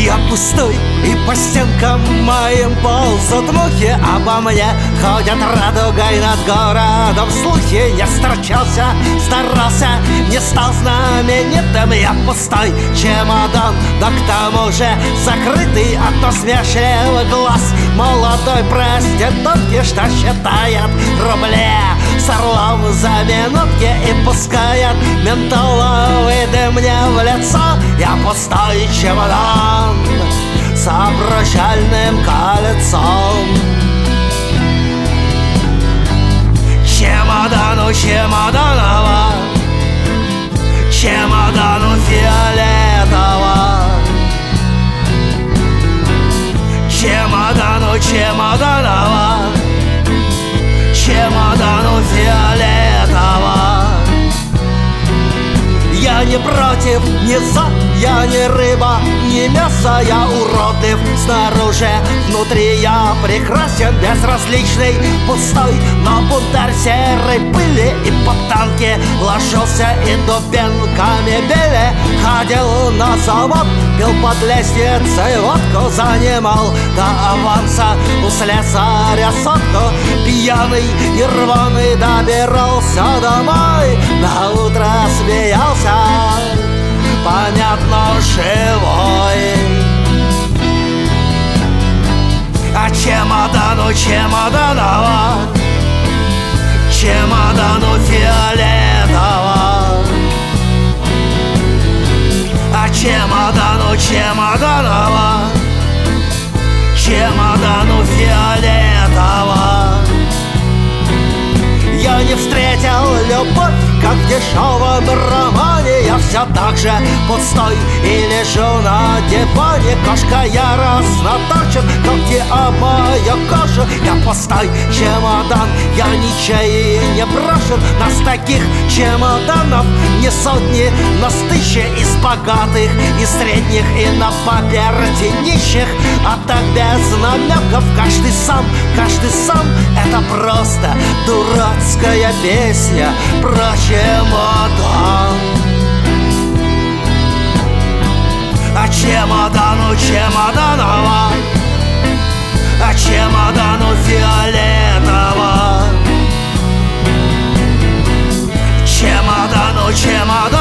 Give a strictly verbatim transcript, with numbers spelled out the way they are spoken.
Я пустой, и по стенкам моим ползут мухи. Обо мне ходят радугой над городом слухи. Не сторчался, старался, не стал знаменитым. Я пустой чемодан, да к тому же закрытый от насмешливых глаз молодой проститутки, что считает рубли с орлом за минутки и пускает ментоловый дым мне в лицо. Я пустой чемодан с обручальным кольцом. Чемодану чемоданова, чемодану фиолетово, чемодану чемоданова, чемодану фиолетово. Я не против, не за, я не рыба, не мясо, я уродлив снаружи, внутри я прекрасен, безразличный, пустой, но бунтарь серой пыли. И под танки ложился и дубинками били. Ходил на завод, пил под лестницей водку, занимал до аванса у слесаря сотку. Пьяный и рваный добирался домой, на утро смеялся, понятно, живой. А чемодану чемоданова, чемодану фиолетово, а чемодану чемоданова, чемодану фиолетово. Я не встретил любовь, как в дешевом романе. Я все так же пустой и лежу на диване. Кошка яростно точит когти об мою кожу. Я пустой чемодан, я ничей не брошен. Нас таких чемоданов не сотни, нас тысячи. Из богатых, из средних и на паперти нищих. А так без намеков, каждый сам, каждый сам. Это просто дурацкая песня про чемодан. А чемодану чемоданова, а чемодану фиолетово, чемодану чемоданова.